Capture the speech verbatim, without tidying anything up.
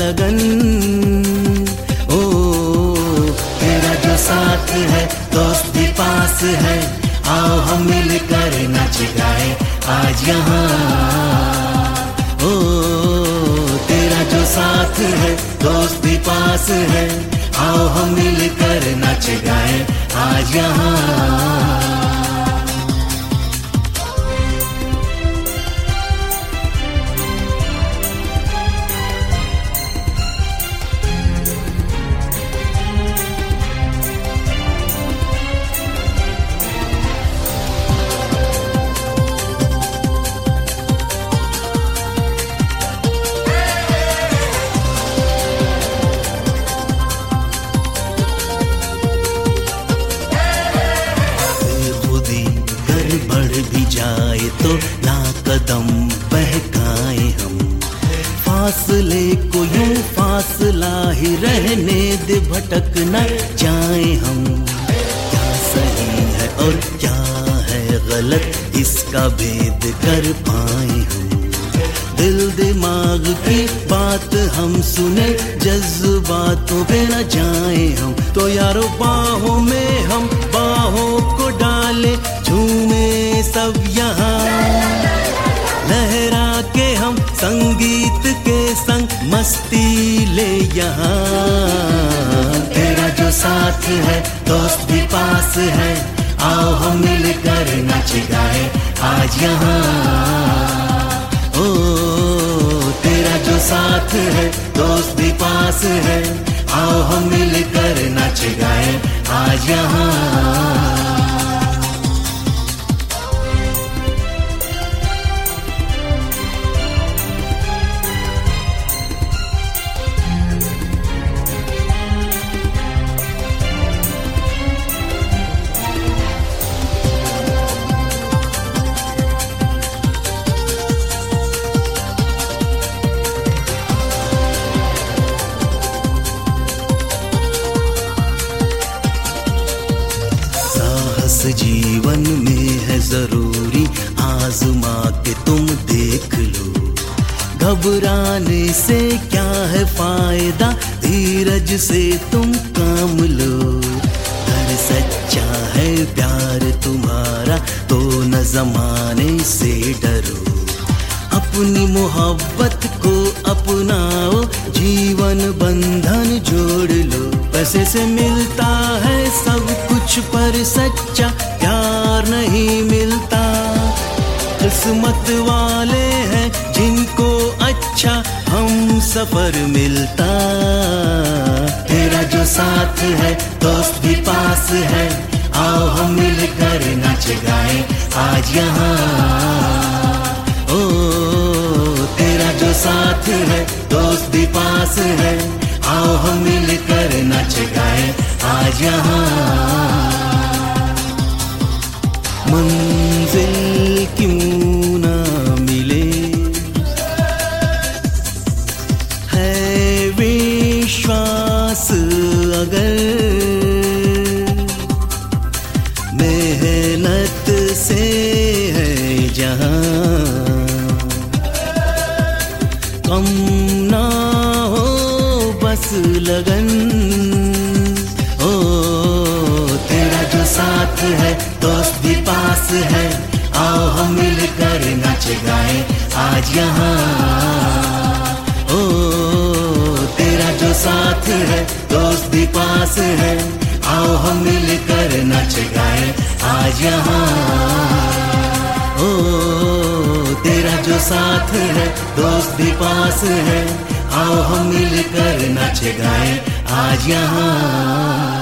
लगन। ओ तेरा जो साथ है दोस्त भी पास है, आओ हम मिलकर नाच गाए आज यहाँ। ओ तेरा जो साथ है दोस्त भी पास है, आओ हम मिलकर नाच गाए आज यहाँ। भी जाए तो ना कदम बहकाए हम, फासले को यूं फासला ही रहने दे, भटक न जाए हम। क्या सही है और क्या है गलत, इसका भेद कर पाए हम। दिल दिमाग की बात हम सुने, जज्बातों पे न जाए हम। तो यारो बाहों में हम बाहों को डाले, झूमे सब यहाँ, लहरा के हम संगीत के संग मस्ती ले यहाँ। तेरा जो साथ है दोस्त भी पास है, आओ हम मिलकर नाच गाए आज यहाँ। ओ तेरा जो साथ है दोस्त भी पास है, आओ हम मिलकर नाच गाए आज यहाँ। जीवन में है जरूरी, आजमा के तुम देख लो। घबराने से क्या है फायदा, धीरज से तुम काम लो। अगर सच्चा है प्यार तुम्हारा तो न जमाने से डरो। अपनी मोहब्बत को अपनाओ, जीवन बंधन जोड़ लो। पैसे से मिलता है सब कुछ पर सच्चा प्यार नहीं मिलता। किस्मत वाले हैं जिनको अच्छा हम सफर मिलता। तेरा जो साथ है दोस्त भी पास है, आओ हम मिलकर नाच गाए आज यहाँ। ओ तेरा जो साथ है दोस्त भी पास है, आओ हम मिलकर नाच गाए आज यहाँ। मंजिल क्यों ना मिले, है विश्वास अगर, मेहनत से है जहाँ, कम ना हो बस लगन। ओ तेरा जो साथ है दोस्त भी पास है, आओ हम मिलकर नाच गाए आज यहाँ। ओ तेरा जो साथ है दोस्त भी पास है, आओ हम मिलकर नाच गाए आज यहाँ। ओ तेरा जो साथ है दोस्त भी पास है, आओ हम मिलकर नाच गाए आज यहाँ।